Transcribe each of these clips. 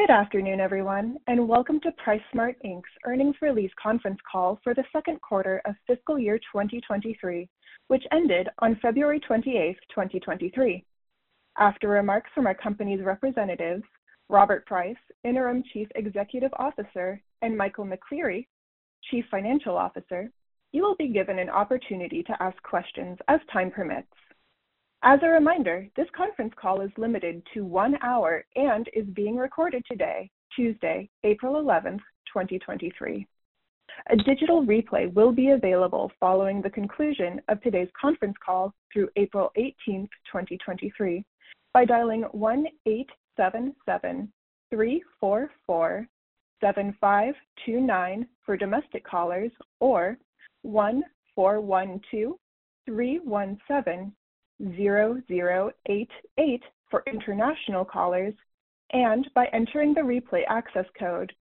Good afternoon, everyone, and welcome to PriceSmart, Inc.'s earnings release conference call for the second quarter of fiscal year 2023, which ended on February 28, 2023. After remarks from our company's representatives, Robert Price, Interim Chief Executive Officer, and Michael McCleary, Chief Financial Officer, you will be given an opportunity to ask questions as time permits. As a reminder, this conference call is limited to 1 hour and is being recorded today, Tuesday, April 11th, 2023. A digital replay will be available following the conclusion of today's conference call through April 18th, 2023, by dialing 1-877-344-7529 for domestic callers or 1-412-317-0088 for international callers, and by entering the replay access code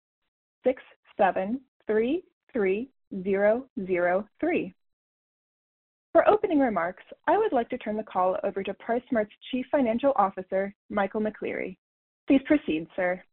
6733003. For opening remarks, I would like to turn the call over to PriceSmart's Chief Financial Officer, Michael McCleary. Please proceed, sir.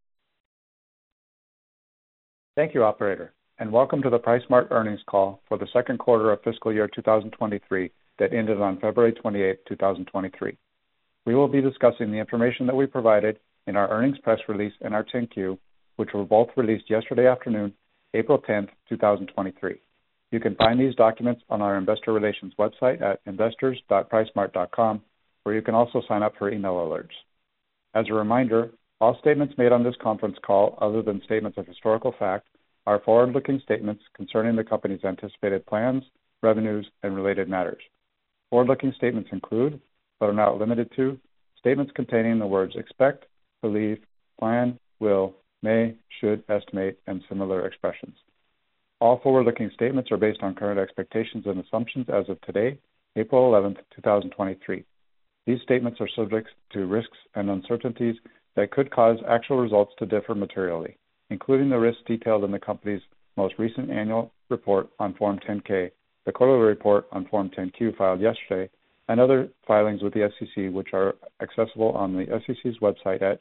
Thank you, operator, and welcome to the PriceSmart earnings call for the second quarter of fiscal year 2023 that ended on February 28, 2023. We will be discussing the information that we provided in our earnings press release and our 10-Q, which were both released yesterday afternoon, April 10, 2023. You can find these documents on our investor relations website at investors.pricesmart.com, where you can also sign up for email alerts. As a reminder, all statements made on this conference call, other than statements of historical fact, are forward-looking statements concerning the company's anticipated plans, revenues, and related matters. Forward-looking statements include, but are not limited to, statements containing the words expect, believe, plan, will, may, should, estimate, and similar expressions. All forward-looking statements are based on current expectations and assumptions as of today, April 11, 2023. These statements are subject to risks and uncertainties that could cause actual results to differ materially, including the risks detailed in the company's most recent annual report on Form 10-K, the quarterly report on Form 10-Q filed yesterday, and other filings with the SEC, which are accessible on the SEC's website at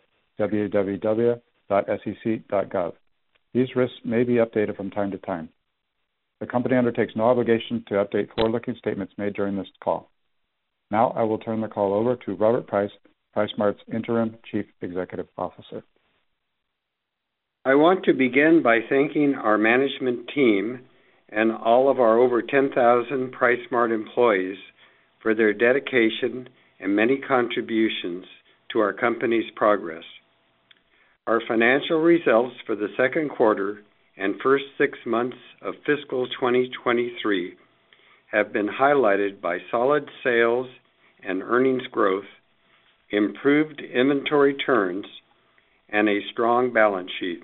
www.sec.gov. These risks may be updated from time to time. The company undertakes no obligation to update forward-looking statements made during this call. Now I will turn the call over to Robert Price, PriceSmart's Interim Chief Executive Officer. I want to begin by thanking our management team and all of our over 10,000 PriceSmart employees for their dedication and many contributions to our company's progress. Our financial results for the second quarter and first 6 months of fiscal 2023 have been highlighted by solid sales and earnings growth, improved inventory turns, and a strong balance sheet.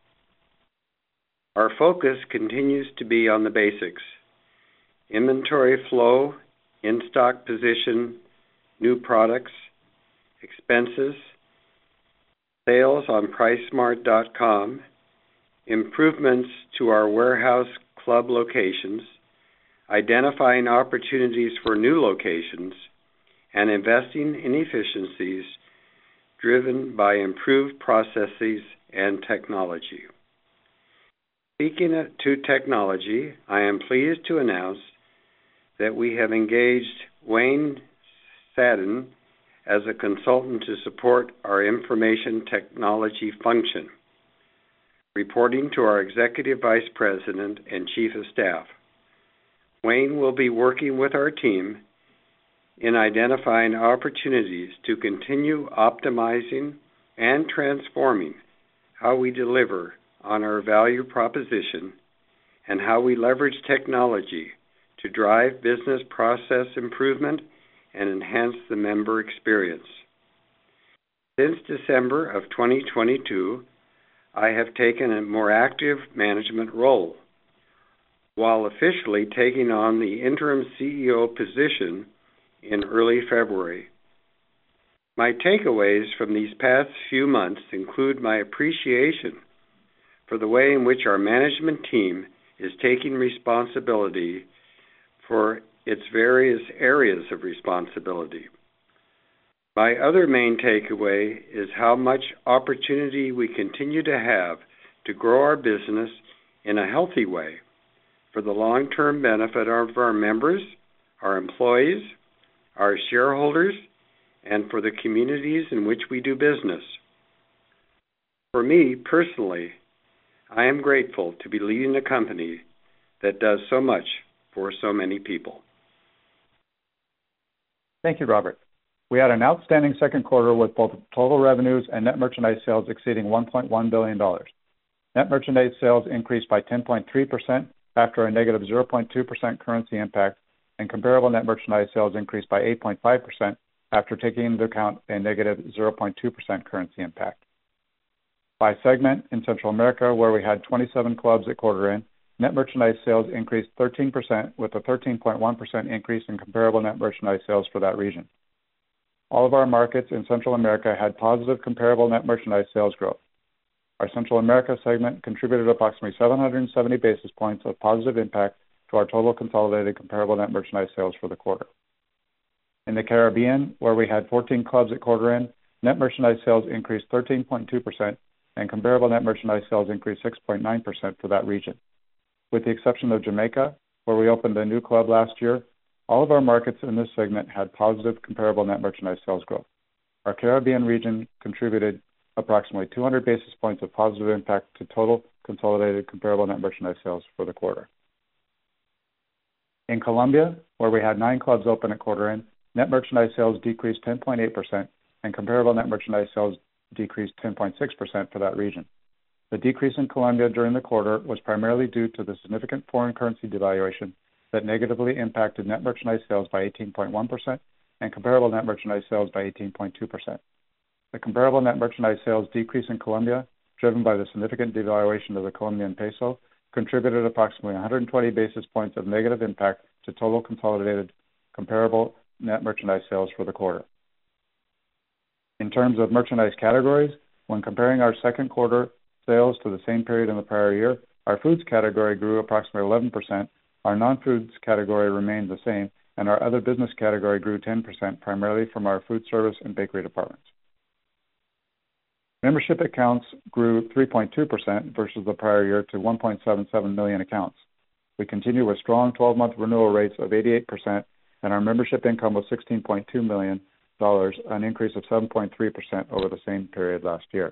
Our focus continues to be on the basics: inventory flow, in-stock position, new products, expenses, sales on PriceSmart.com, improvements to our warehouse club locations, identifying opportunities for new locations, and investing in efficiencies driven by improved processes and technology. Speaking to technology, I am pleased to announce that we have engaged Wayne Sadin as a consultant to support our information technology function, reporting to our Executive Vice President and Chief of Staff. Wayne will be working with our team in identifying opportunities to continue optimizing and transforming how we deliver on our value proposition and how we leverage technology to drive business process improvement and enhance the member experience. Since December of 2022, I have taken a more active management role, while officially taking on the interim CEO position in early February. My takeaways from these past few months include my appreciation for the way in which our management team is taking responsibility for its various areas of responsibility. My other main takeaway is how much opportunity we continue to have to grow our business in a healthy way for the long-term benefit of our members, our employees, our shareholders, and for the communities in which we do business. For me personally, I am grateful to be leading a company that does so much for so many people. Thank you, Robert. We had an outstanding second quarter with both total revenues and net merchandise sales exceeding $1.1 billion. Net merchandise sales increased by 10.3% after a negative 0.2% currency impact, and comparable net merchandise sales increased by 8.5% after taking into account a negative 0.2% currency impact. By segment, in Central America, where we had 27 clubs at quarter end, net merchandise sales increased 13% with a 13.1% increase in comparable net merchandise sales for that region. All of our markets in Central America had positive comparable net merchandise sales growth. Our Central America segment contributed approximately 770 basis points of positive impact to our total consolidated comparable net merchandise sales for the quarter. In the Caribbean, where we had 14 clubs at quarter end, net merchandise sales increased 13.2% and comparable net merchandise sales increased 6.9% for that region. With the exception of Jamaica, where we opened a new club last year, all of our markets in this segment had positive comparable net merchandise sales growth. Our Caribbean region contributed approximately 200 basis points of positive impact to total consolidated comparable net merchandise sales for the quarter. In Colombia, where we had 9 clubs open at quarter end, net merchandise sales decreased 10.8% and comparable net merchandise sales decreased 10.6% for that region. The decrease in Colombia during the quarter was primarily due to the significant foreign currency devaluation that negatively impacted net merchandise sales by 18.1% and comparable net merchandise sales by 18.2%. The comparable net merchandise sales decrease in Colombia, driven by the significant devaluation of the Colombian peso, contributed approximately 120 basis points of negative impact to total consolidated comparable net merchandise sales for the quarter. In terms of merchandise categories, when comparing our second quarter sales to the same period in the prior year, our foods category grew approximately 11%, our non-foods category remained the same, and our other business category grew 10%, primarily from our food service and bakery departments. Membership accounts grew 3.2% versus the prior year to 1.77 million accounts. We continue with strong 12-month renewal rates of 88%, and our membership income was $16.2 million, an increase of 7.3% over the same period last year.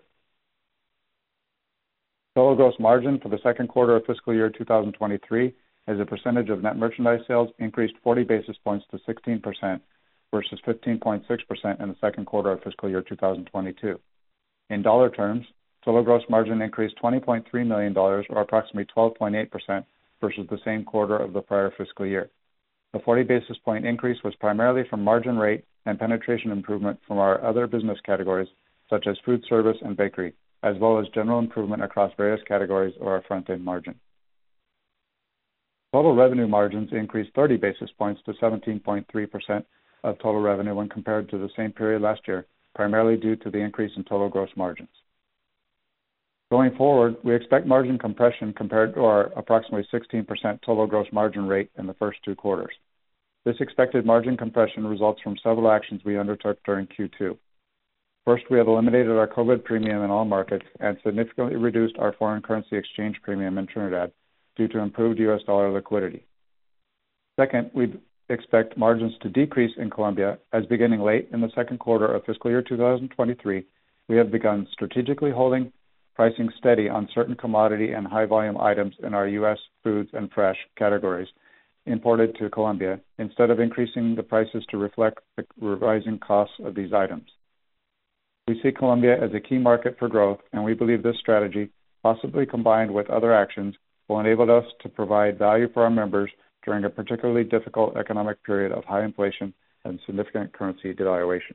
Total gross margin for the second quarter of fiscal year 2023 as a percentage of net merchandise sales increased 40 basis points to 16% versus 15.6% in the second quarter of fiscal year 2022. In dollar terms, total gross margin increased $20.3 million, or approximately 12.8% versus the same quarter of the prior fiscal year. The 40 basis point increase was primarily from margin rate and penetration improvement from our other business categories, such as food service and bakery, as well as general improvement across various categories of our front-end margin. Total revenue margins increased 30 basis points to 17.3% of total revenue when compared to the same period last year, primarily due to the increase in total gross margins. Going forward, we expect margin compression compared to our approximately 16% total gross margin rate in the first 2 quarters. This expected margin compression results from several actions we undertook during Q2. First, we have eliminated our COVID premium in all markets and significantly reduced our foreign currency exchange premium in Trinidad due to improved U.S. dollar liquidity. Second, we expect margins to decrease in Colombia as beginning late in the second quarter of fiscal year 2023, we have begun strategically holding pricing steady on certain commodity and high volume items in our U.S. foods and fresh categories imported to Colombia instead of increasing the prices to reflect the rising costs of these items. We see Colombia as a key market for growth, and we believe this strategy, possibly combined with other actions, will enable us to provide value for our members during a particularly difficult economic period of high inflation and significant currency devaluation.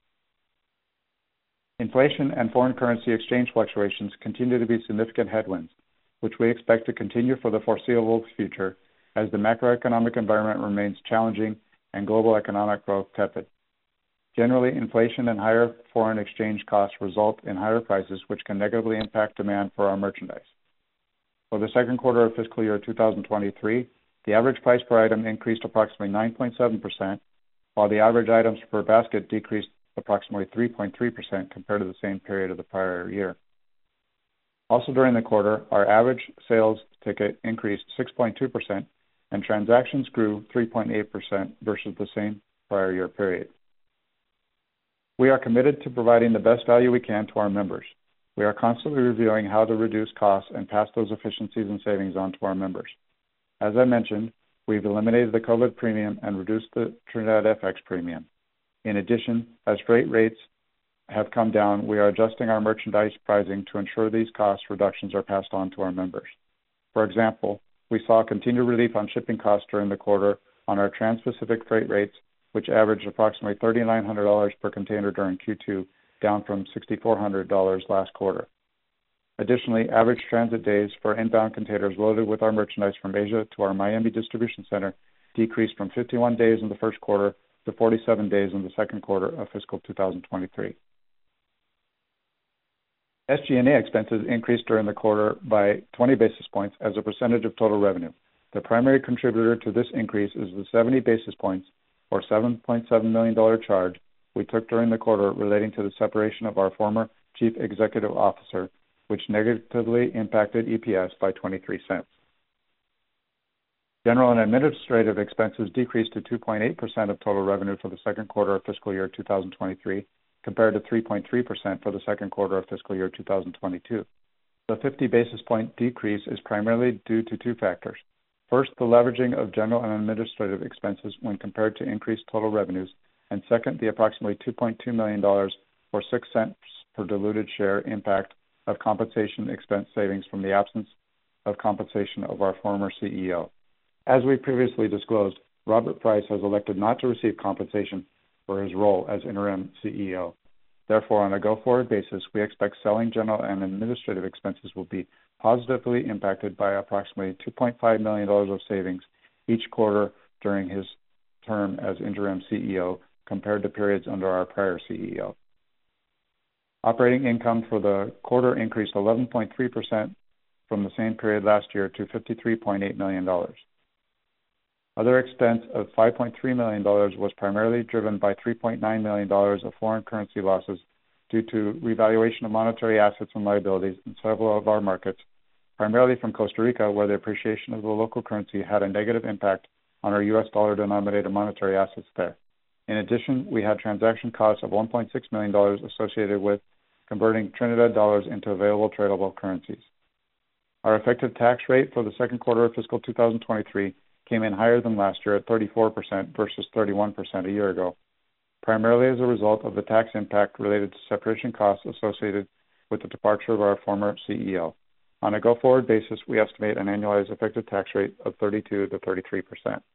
Inflation and foreign currency exchange fluctuations continue to be significant headwinds, which we expect to continue for the foreseeable future as the macroeconomic environment remains challenging and global economic growth tepid. Generally, inflation and higher foreign exchange costs result in higher prices, which can negatively impact demand for our merchandise. For the second quarter of fiscal year 2023, the average price per item increased approximately 9.7%, while the average items per basket decreased approximately 3.3% compared to the same period of the prior year. Also during the quarter, our average sales ticket increased 6.2% and transactions grew 3.8% versus the same prior year period. We are committed to providing the best value we can to our members. We are constantly reviewing how to reduce costs and pass those efficiencies and savings on to our members. As I mentioned, we've eliminated the COVID premium and reduced the Trinidad FX premium. In addition, as freight rates have come down, we are adjusting our merchandise pricing to ensure these cost reductions are passed on to our members. For example, we saw continued relief on shipping costs during the quarter on our Trans-Pacific freight rates, which averaged approximately $3,900 per container during Q2, down from $6,400 last quarter. Additionally, average transit days for inbound containers loaded with our merchandise from Asia to our Miami distribution center decreased from 51 days in the first quarter to 47 days in the second quarter of fiscal 2023. SG&A expenses increased during the quarter by 20 basis points as a percentage of total revenue. The primary contributor to this increase is the 70 basis points or $7.7 million charge we took during the quarter relating to the separation of our former Chief Executive Officer, which negatively impacted EPS by 23 cents. General and administrative expenses decreased to 2.8% of total revenue for the second quarter of fiscal year 2023, compared to 3.3% for the second quarter of fiscal year 2022. The 50 basis point decrease is primarily due to two factors. First, the leveraging of general and administrative expenses when compared to increased total revenues, and second, the approximately $2.2 million or 6 cents per diluted share impact of compensation expense savings from the absence of compensation of our former CEO. As we previously disclosed, Robert Price has elected not to receive compensation for his role as interim CEO. Therefore, on a go-forward basis, we expect selling, general, and administrative expenses will be positively impacted by approximately $2.5 million of savings each quarter during his term as interim CEO compared to periods under our prior CEO. Operating income for the quarter increased 11.3% from the same period last year to $53.8 million. Other expense of $5.3 million was primarily driven by $3.9 million of foreign currency losses due to revaluation of monetary assets and liabilities in several of our markets, primarily from Costa Rica, where the appreciation of the local currency had a negative impact on our U.S. dollar-denominated monetary assets there. In addition, we had transaction costs of $1.6 million associated with converting Trinidad dollars into available tradable currencies. Our effective tax rate for the second quarter of fiscal 2023 came in higher than last year at 34% versus 31% a year ago, primarily as a result of the tax impact related to separation costs associated with the departure of our former CEO. On a go-forward basis, we estimate an annualized effective tax rate of 32 to 33%.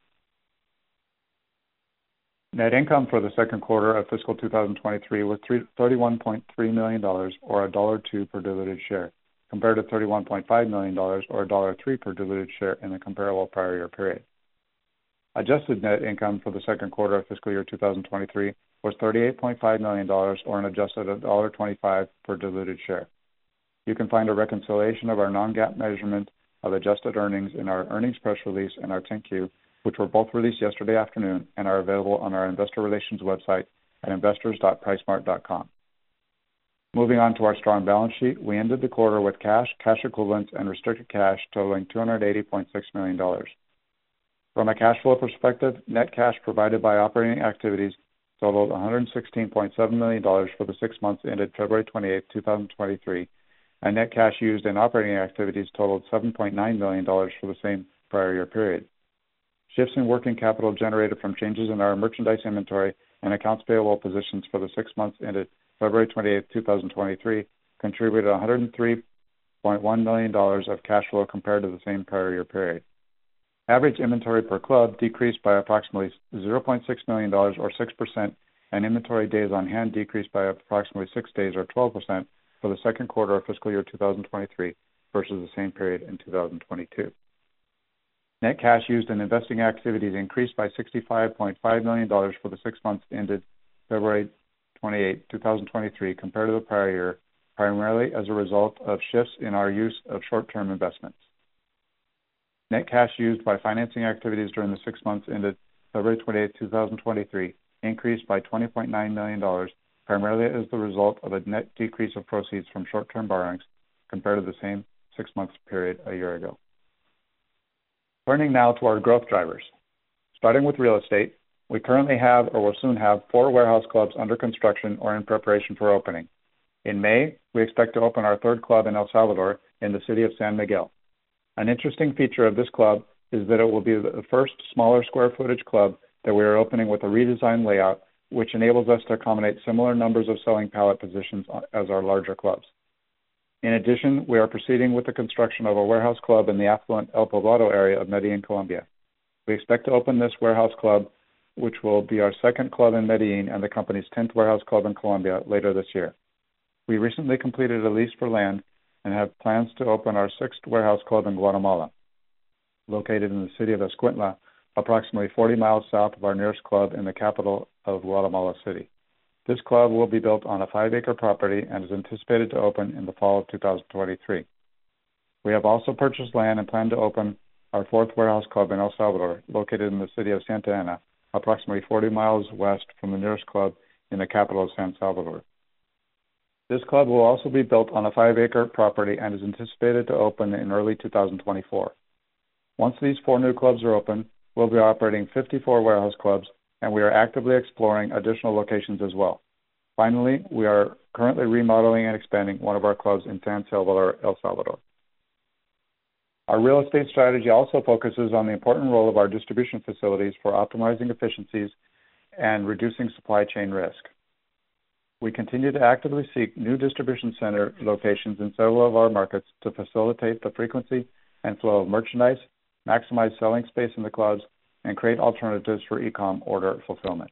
Net income for the second quarter of fiscal 2023 was $31.3 million or $1.02 per diluted share, compared to $31.5 million or $1.03 per diluted share in the comparable prior year period. Adjusted net income for the second quarter of fiscal year 2023 was $38.5 million or an adjusted $1.25 per diluted share. You can find a reconciliation of our non-GAAP measurement of adjusted earnings in our earnings press release and our 10-Q, which were both released yesterday afternoon and are available on our investor relations website at investors.pricesmart.com. Moving on to our strong balance sheet, we ended the quarter with cash equivalents, and restricted cash totaling $280.6 million. From a cash flow perspective, net cash provided by operating activities totaled $116.7 million for the 6 months ended February 28, 2023, and net cash used in operating activities totaled $7.9 million for the same prior year period. Shifts in working capital generated from changes in our merchandise inventory and accounts payable positions for the 6 months ended February 28, 2023, contributed $103.1 million of cash flow compared to the same prior year period. Average inventory per club decreased by approximately $0.6 million or 6%, and inventory days on hand decreased by approximately 6 days or 12% for the second quarter of fiscal year 2023 versus the same period in 2022. Net cash used in investing activities increased by $65.5 million for the 6 months ended February 28, 2023 compared to the prior year, primarily as a result of shifts in our use of short-term investments. Net cash used by financing activities during the 6 months ended February 28, 2023 increased by $20.9 million primarily as the result of a net decrease of proceeds from short-term borrowings compared to the same 6-month period a year ago. Turning now to our growth drivers. Starting with real estate, we currently have or will soon have 4 warehouse clubs under construction or in preparation for opening. In May, we expect to open our 3rd club in El Salvador in the city of San Miguel. An interesting feature of this club is that it will be the first smaller square footage club that we are opening with a redesigned layout, which enables us to accommodate similar numbers of selling pallet positions as our larger clubs. In addition, we are proceeding with the construction of a warehouse club in the affluent El Poblado area of Medellin, Colombia. We expect to open this warehouse club, which will be our 2nd club in Medellin and the company's 10th warehouse club in Colombia later this year. We recently completed a lease for land and have plans to open our 6th warehouse club in Guatemala, located in the city of Escuintla, approximately 40 miles south of our nearest club in the capital of Guatemala City. This club will be built on a 5-acre property and is anticipated to open in the fall of 2023. We have also purchased land and plan to open our 4th warehouse club in El Salvador, located in the city of Santa Ana, approximately 40 miles west from the nearest club in the capital of San Salvador. This club will also be built on a 5-acre property and is anticipated to open in early 2024. Once these 4 new clubs are open, we'll be operating 54 warehouse clubs, and we are actively exploring additional locations as well. Finally, we are currently remodeling and expanding one of our clubs in San Salvador, El Salvador. Our real estate strategy also focuses on the important role of our distribution facilities for optimizing efficiencies and reducing supply chain risk. We continue to actively seek new distribution center locations in several of our markets to facilitate the frequency and flow of merchandise, maximize selling space in the clubs, and create alternatives for e-com order fulfillment.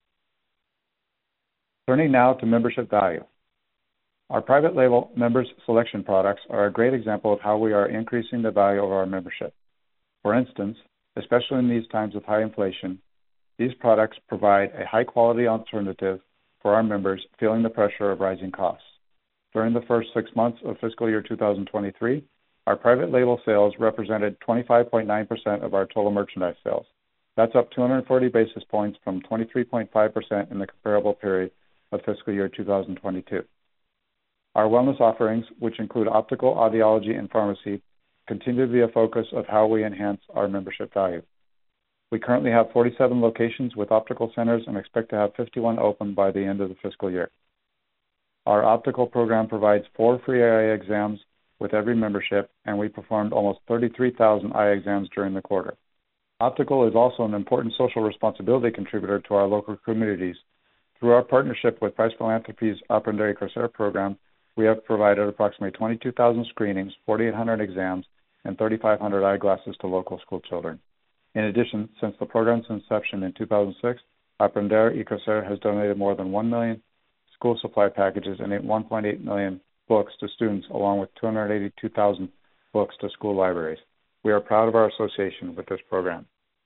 Turning now to membership value. Our private label members selection products are a great example of how we are increasing the value of our membership. For instance, especially in these times of high inflation, these products provide a high-quality alternative for our members feeling the pressure of rising costs. During the first 6 months of fiscal year 2023, our private label sales represented 25.9% of our total merchandise sales. That's up 240 basis points from 23.5% in the comparable period of fiscal year 2022. Our wellness offerings, which include optical, audiology, and pharmacy, continue to be a focus of how we enhance our membership value. We currently have 47 locations with optical centers and expect to have 51 open by the end of the fiscal year. Our optical program provides 4 free eye exams with every membership, and we performed almost 33,000 eye exams during the quarter. Optical is also an important social responsibility contributor to our local communities. Through our partnership with Price Philanthropy's Aprender y Crecer program, we have provided approximately 22,000 screenings, 4,800 exams, and 3,500 eyeglasses to local school children. In addition, since the program's inception in 2006, Aprender y Crecer has donated more than 1 million school supply packages and 1.8 million books to students, along with 282,000 books to school libraries. We are proud of our association with this program.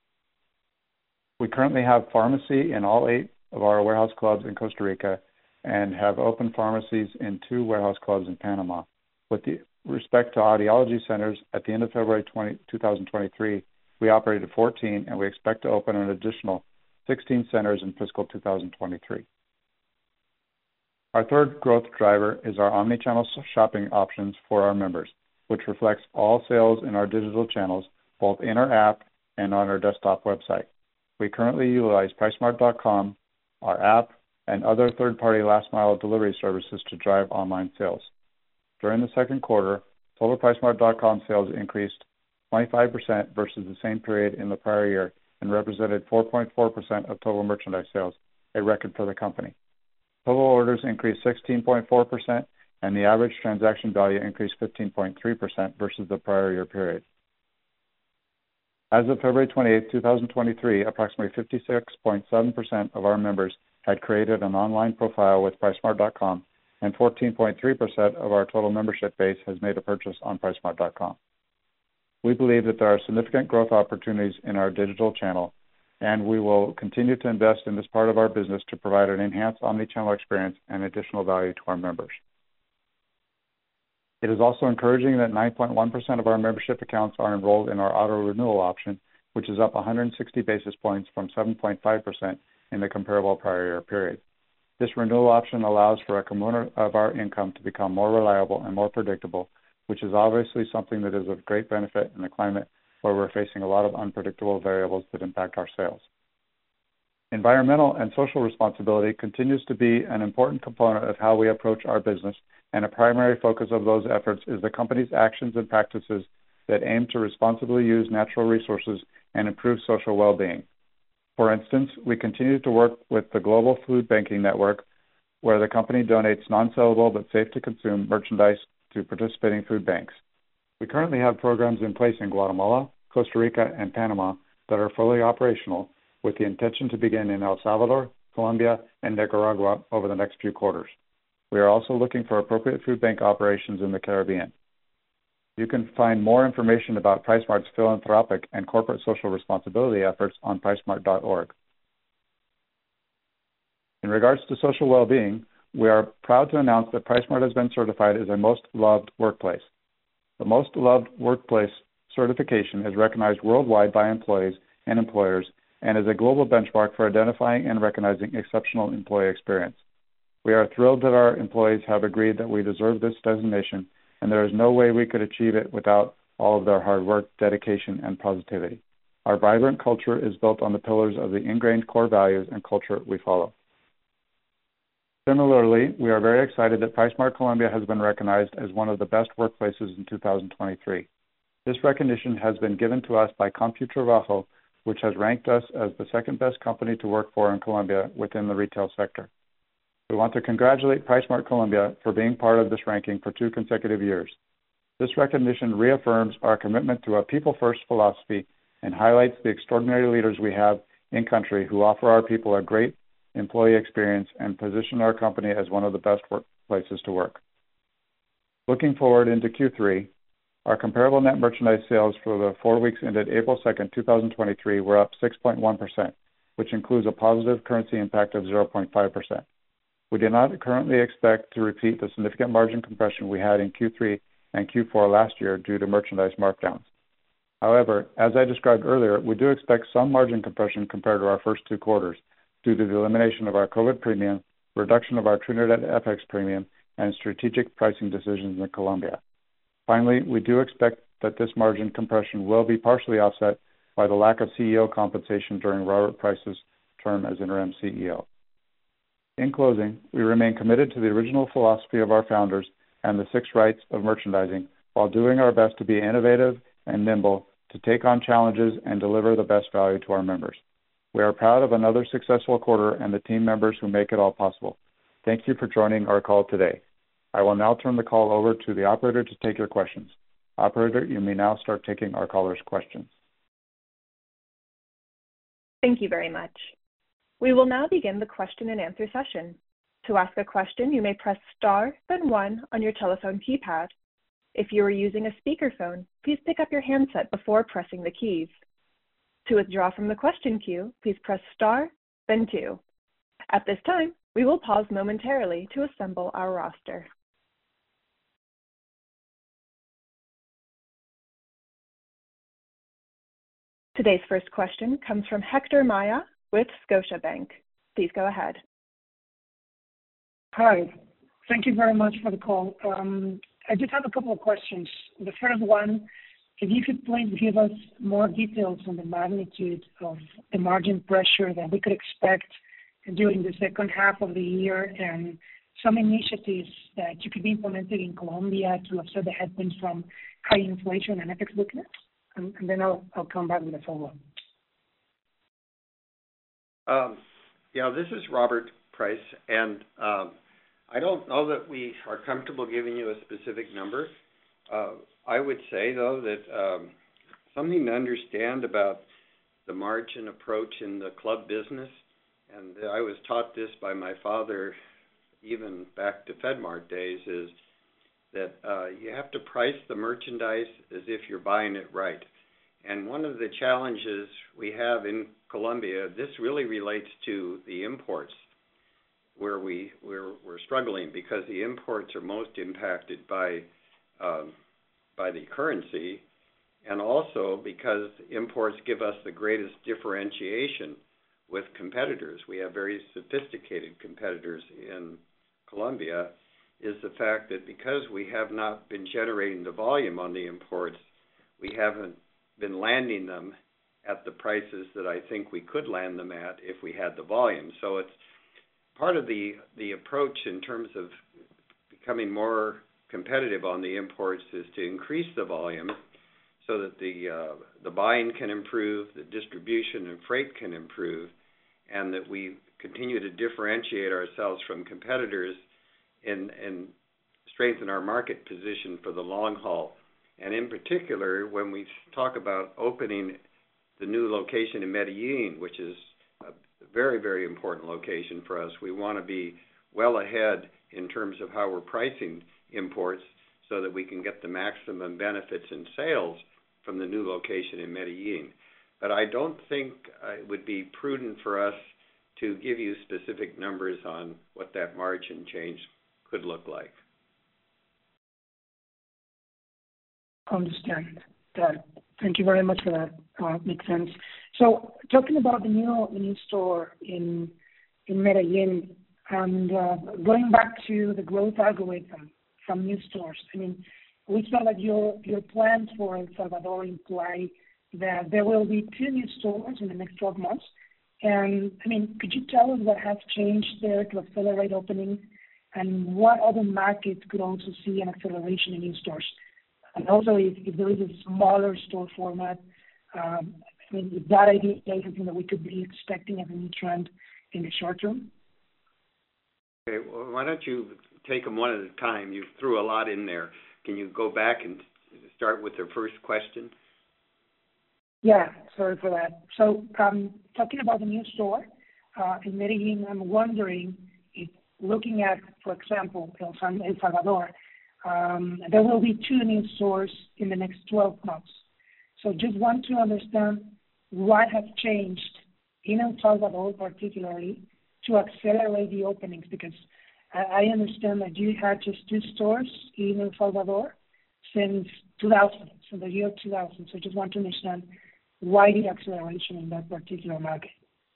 We currently have pharmacy in all 8 of our warehouse clubs in Costa Rica and have open pharmacies in 2 warehouse clubs in Panama. With respect to audiology centers, at the end of February 2023, we operated 14, and we expect to open an additional 16 centers in fiscal 2023. Our third growth driver is our omnichannel shopping options for our members, which reflects all sales in our digital channels, both in our app and on our desktop website. We currently utilize PriceSmart.com, our app, and other third-party last-mile delivery services to drive online sales. During the second quarter, total PriceSmart.com sales increased 25% versus the same period in the prior year and represented 4.4% of total merchandise sales, a record for the company. Total orders increased 16.4%, and the average transaction value increased 15.3% versus the prior year period. As of February 28, 2023, approximately 56.7% of our members had created an online profile with PriceSmart.com, and 14.3% of our total membership base has made a purchase on PriceSmart.com. We believe that there are significant growth opportunities in our digital channel, and we will continue to invest in this part of our business to provide an enhanced omnichannel experience and additional value to our members. It is also encouraging that 9.1% of our membership accounts are enrolled in our auto renewal option, which is up 160 basis points from 7.5% in the comparable prior year period. This renewal option allows for a component of our income to become more reliable and more predictable, which is obviously something that is of great benefit in a climate where we're facing a lot of unpredictable variables that impact our sales. Environmental and social responsibility continues to be an important component of how we approach our business, and a primary focus of those efforts is the company's actions and practices that aim to responsibly use natural resources and improve social well-being. For instance, we continue to work with the Global Food Banking Network, where the company donates non-sellable but safe-to-consume merchandise to participating food banks. We currently have programs in place in Guatemala, Costa Rica, and Panama that are fully operational, with the intention to begin in El Salvador, Colombia, and Nicaragua over the next few quarters. We are also looking for appropriate food bank operations in the Caribbean. You can find more information about PriceSmart's philanthropic and corporate social responsibility efforts on pricesmart.org. In regards to social well-being, we are proud to announce that PriceSmart has been certified as a Most Loved Workplace. The Most Loved Workplace certification is recognized worldwide by employees and employers and is a global benchmark for identifying and recognizing exceptional employee experience. We are thrilled that our employees have agreed that we deserve this designation, and there is no way we could achieve it without all of their hard work, dedication, and positivity. Our vibrant culture is built on the pillars of the ingrained core values and culture we follow. Similarly, we are very excited that PriceSmart Colombia has been recognized as one of the best workplaces in 2023. This recognition has been given to us by CompuTrabajo, which has ranked us as the second best company to work for in Colombia within the retail sector. We want to congratulate PriceSmart Colombia for being part of this ranking for 2 consecutive years. This recognition reaffirms our commitment to a people-first philosophy and highlights the extraordinary leaders we have in country who offer our people a great employee experience and position our company as one of the best workplaces to work. Looking forward into Q3, our comparable net merchandise sales for the 4 weeks ended April 2nd, 2023 were up 6.1%, which includes a positive currency impact of 0.5%. We do not currently expect to repeat the significant margin compression we had in Q3 and Q4 last year due to merchandise markdowns. However, as I described earlier, we do expect some margin compression compared to our first 2 quarters due to the elimination of our COVID premium, reduction of our Trinidad FX premium, and strategic pricing decisions in Colombia. Finally, we do expect that this margin compression will be partially offset by the lack of CEO compensation during Robert Price's term as interim CEO. In closing, we remain committed to the original philosophy of our founders and the 6 rights of merchandising while doing our best to be innovative and nimble to take on challenges and deliver the best value to our members. We are proud of another successful quarter and the team members who make it all possible. Thank you for joining our call today. I will now turn the call over to the operator to take your questions. Operator, you may now start taking our callers' questions. Thank you very much. We will now begin the question and answer session. To ask a question, you may press star, then 1 on your telephone keypad. If you are using a speakerphone, please pick up your handset before pressing the keys. To withdraw from the question queue, please press star, then 2. At this time, we will pause momentarily to assemble our roster. Today's first question comes from Hector Maya with Scotiabank. Please go ahead. Hi. Thank you very much for the call. I just have a couple of questions. The first one, if you could please give us more details on the magnitude of the margin pressure that we could expect during the second half of the year and some initiatives that you could be implementing in Colombia to offset the headwinds from high inflation and FX weakness. And then I'll come back with a follow-up. This is Robert Price, and I don't know that we are comfortable giving you a specific number. I would say, though, that something to understand about the margin approach in the club business, and I was taught this by my father even back to FedMart days, is that you have to price the merchandise as if you're buying it right. And one of the challenges we have in Colombia, this really relates to the imports, where we're struggling because the imports are most impacted by the currency, and also because imports give us the greatest differentiation with competitors. We have very sophisticated competitors in Colombia, is the fact that because we have not been generating the volume on the imports, we haven't been landing them at the prices that I think we could land them at if we had the volume. So it's part of the approach in terms of becoming more competitive on the imports is to increase the volume so that the buying can improve, the distribution and freight can improve, and that we continue to differentiate ourselves from competitors and strengthen our market position for the long haul. And in particular, when we talk about opening the new location in Medellin, which is a very, very important location for us, we want to be well ahead in terms of how we're pricing imports so that we can get the maximum benefits in sales from the new location in Medellin. But I don't think it would be prudent for us to give you specific numbers on what that margin change could look like. Understand that. Thank you very much for that. Makes sense. So, talking about the new store in Medellin, and going back to the growth algorithm from new stores. I mean, we saw that your plans for El Salvador imply that there will be 2 new stores in the next 12 months. And I mean, could you tell us what has changed there to accelerate openings, and what other markets could also see an acceleration in new stores? And also, if there is a smaller store format, I mean, is that idea something that we could be expecting as a new trend in the short term? Okay, well, why don't you take them one at a time? You threw a lot in there. Can you go back and start with the first question? Yeah, sorry for that. So, talking about the new store in Medellin, I'm wondering if, looking at, for example, El Salvador, there will be 2 new stores in the next 12 months. So just want to understand what has changed in El Salvador particularly to accelerate the openings, because I understand that you had just 2 stores in El Salvador since 2000, so the year 2000. So just want to understand why the acceleration in that particular market.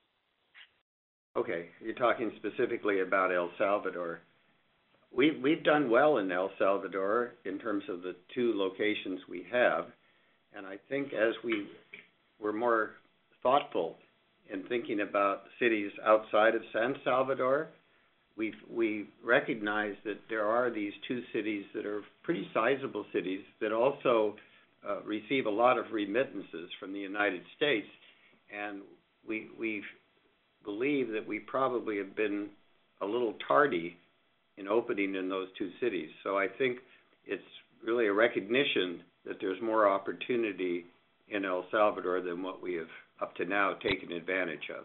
Okay, you're talking specifically about El Salvador. We've done well in El Salvador in terms of the 2 locations we have, and I think as we were more thoughtful in thinking about cities outside of San Salvador, we recognize that there are these 2 cities that are pretty sizable cities that also receive a lot of remittances from the United States, and we believe that we probably have been a little tardy in opening in those 2 cities. So I think it's really a recognition that there's more opportunity in El Salvador than what we have up to now taken advantage of.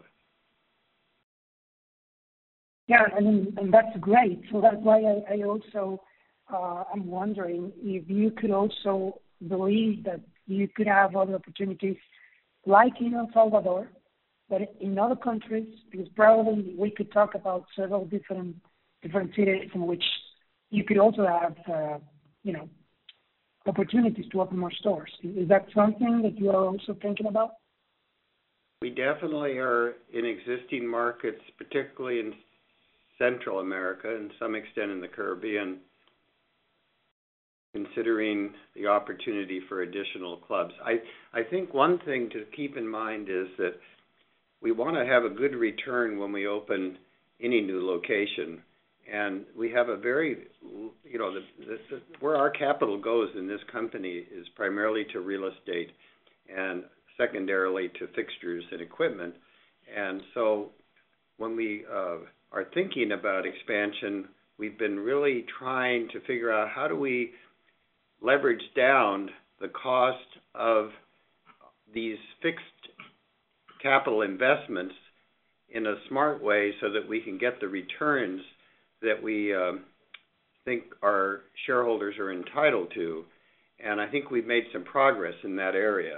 Yeah, and that's great. So that's why I also am wondering if you could also believe that you could have other opportunities like in El Salvador, but in other countries, because probably we could talk about several different cities in which you could also have, opportunities to open more stores. Is that something that you are also thinking about? We definitely are in existing markets, particularly in Central America and some extent in the Caribbean, considering the opportunity for additional clubs. I think one thing to keep in mind is that we want to have a good return when we open any new location. And we have a very, where our capital goes in this company is primarily to real estate and secondarily to fixtures and equipment. And so when we are thinking about expansion, we've been really trying to figure out how do we leverage down the cost of these fixed capital investments in a smart way so that we can get the returns that we think our shareholders are entitled to. And I think we've made some progress in that area.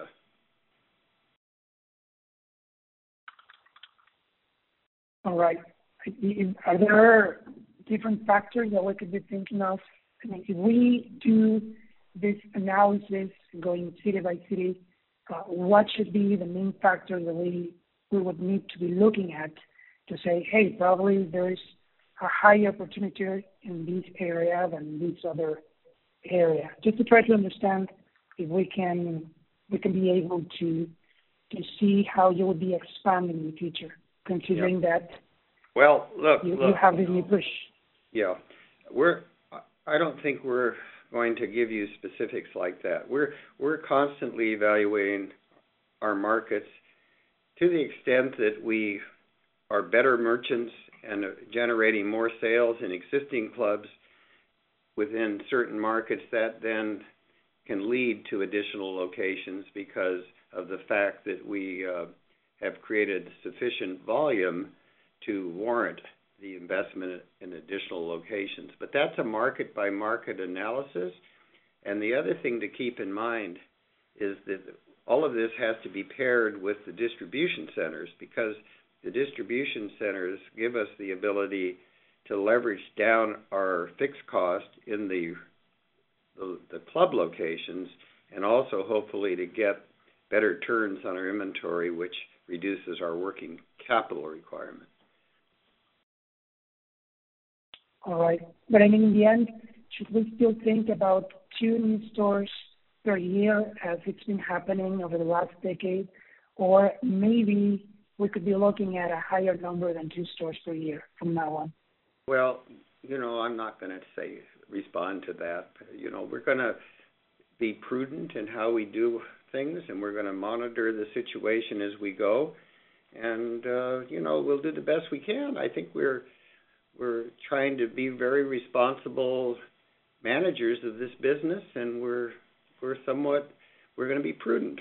All right. Are there different factors that we could be thinking of? I mean, if we do this analysis going city by city, what should be the main factors that we we would need to be looking at to say, hey, probably there is a high opportunity in this area than this other area, just to try to understand if we can be able to see how you would be expanding in the future, considering that you have this new push. Yeah, I don't think we're going to give you specifics like that. We're constantly evaluating our markets to the extent that we are better merchants and generating more sales in existing clubs within certain markets. That then can lead to additional locations because of the fact that we have created sufficient volume to warrant the investment in additional locations. But that's a market-by-market analysis. And the other thing to keep in mind is that all of this has to be paired with the distribution centers, because the distribution centers give us the ability to leverage down our fixed cost in the club locations, and also hopefully to get better turns on our inventory, which reduces our working capital requirement. All right. But I mean, in the end, should we still think about 2 new stores per year as it's been happening over the last decade? Or maybe we could be looking at a higher number than 2 stores per year from now on? Well, I'm not going to respond to that. We're going to be prudent in how we do things, and we're going to monitor the situation as we go. And, we'll do the best we can. I think we're trying to be very responsible managers of this business, and we're going to be prudent.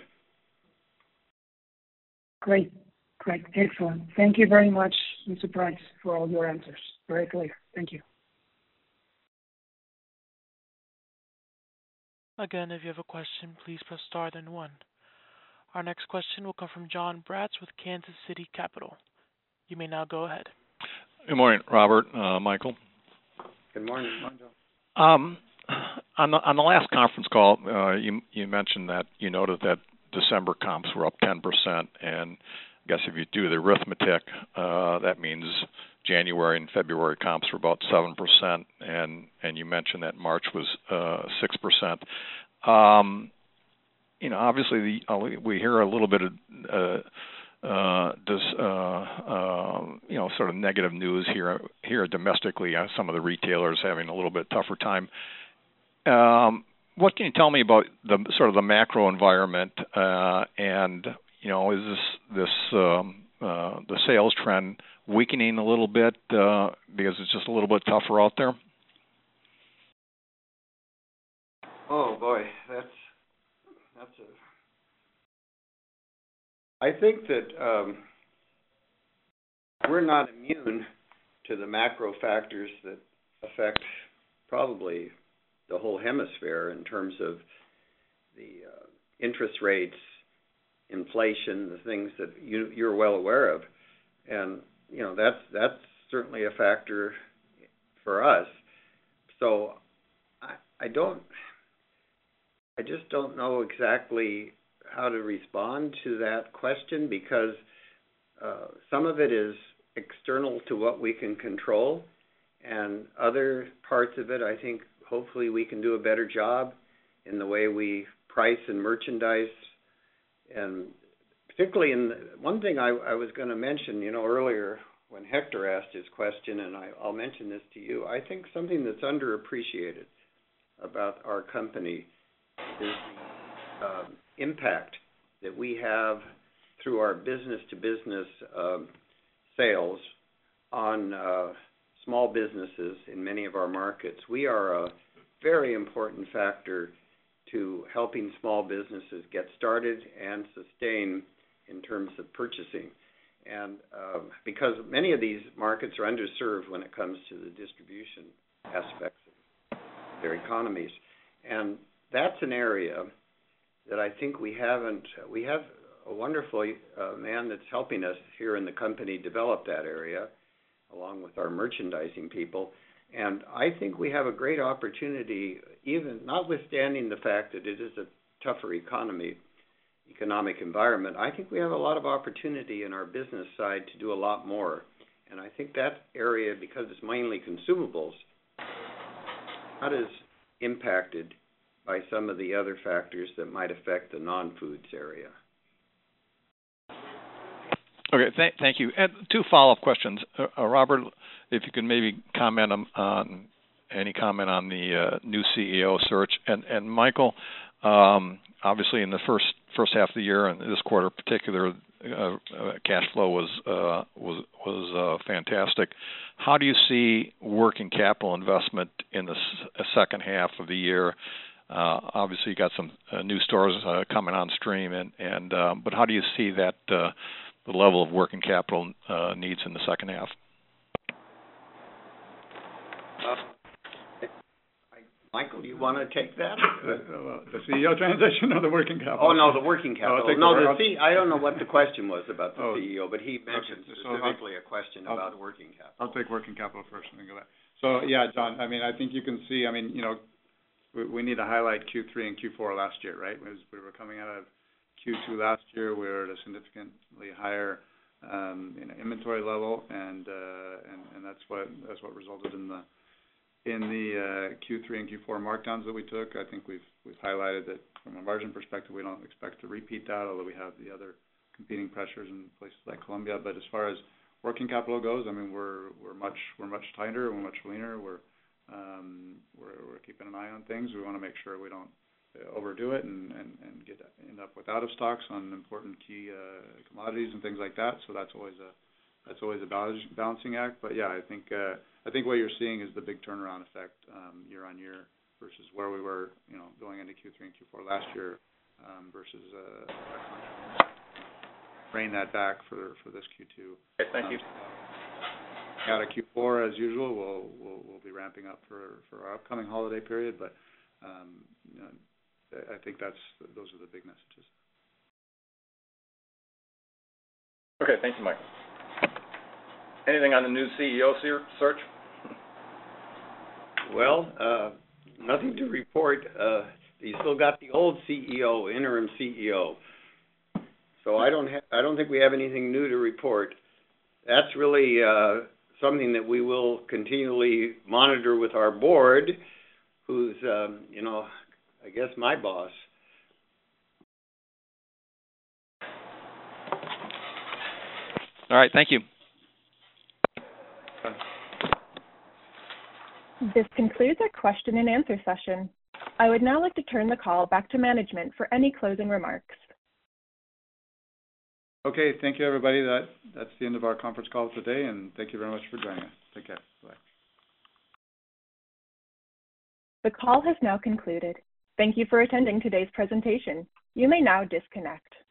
Great. Excellent. Thank you very much, Mr. Price, for all your answers. Very clear. Thank you. Again, if you have a question, please press star then 1. Our next question will come from John Bratz with Kansas City Capital. You may now go ahead. Good morning, Robert, Michael. Good morning. On the last conference call, you mentioned that you noted that December comps were up 10%, and I guess if you do the arithmetic, that means January and February comps were about 7%, and you mentioned that March was 6%. Obviously, we hear a little bit of sort of negative news here domestically. Some of the retailers having a little bit tougher time. What can you tell me about the sort of the macro environment, and is this the sales trend weakening a little bit because it's just a little bit tougher out there? Oh boy, I think that we're not immune to the macro factors that affect probably the whole hemisphere in terms of the interest rates, inflation, the things that you're well aware of, and that's certainly a factor for us. So I just don't know exactly how to respond to that question, because some of it is external to what we can control, and other parts of it, I think, hopefully we can do a better job in the way we price and merchandise. And particularly one thing I was going to mention, earlier when Hector asked his question, and I'll mention this to you, I think something that's underappreciated about our company is the impact that we have through our business-to-business sales on small businesses in many of our markets. We are a very important factor to helping small businesses get started and sustain in terms of purchasing. And because many of these markets are underserved when it comes to the distribution aspects of their economies. And that's an area that I think we have a wonderful man that's helping us here in the company develop that area, along with our merchandising people. And I think we have a great opportunity, even notwithstanding the fact that it is a tougher economy, economic environment, I think we have a lot of opportunity in our business side to do a lot more. And I think that area, because it's mainly consumables, not as impacted by some of the other factors that might affect the non-foods area. Okay, thank you. And 2 follow-up questions. Robert, if you could maybe comment on any comment on the new CEO search. And Michael, obviously in the first half of the year and this quarter in particular, cash flow was fantastic. How do you see working capital investment in the second half of the year? Obviously, you got some new stores coming on stream, but how do you see that the level of working capital needs in the second half? Michael, do you want to take that? The CEO transition or the working capital? Oh, no, the working capital. I don't know what the question was about the CEO, but he mentioned specifically a question about working capital. I'll take working capital first and then go back. So, yeah, John, I mean, I think you can see, I mean, you know, we need to highlight Q3 and Q4 last year, right? As we were coming out of Q2 last year, we were at a significantly higher inventory level, and that's what resulted in the Q3 and Q4 markdowns that we took. I think we've highlighted that from a margin perspective, we don't expect to repeat that, although we have the other competing pressures in places like Colombia. But as far as working capital goes, I mean, we're much tighter, we're much leaner. We're keeping an eye on things. We want to make sure we don't overdo it and end up with out of stocks on important key commodities and things like that. So that's always a balancing act. But yeah, I think what you're seeing is the big turnaround effect year on year versus where we were, you know, going into Q3 and Q4 last year versus bring that back for this Q2. Okay, thank you. Out of Q4 as usual, we'll be ramping up for our upcoming holiday period, but you know, I think those are the big messages. Okay, thank you, Michael. Anything on the new CEO search? Well, nothing to report. You still got the old CEO, interim CEO. So I don't think we have anything new to report. That's really something that we will continually monitor with our board, who's you know, I guess my boss. All right, thank you. This concludes our question and answer session. I would now like to turn the call back to management for any closing remarks. Okay, thank you, everybody. That's the end of our conference call today, and thank you very much for joining us. Take care. Bye. The call has now concluded. Thank you for attending today's presentation. You may now disconnect.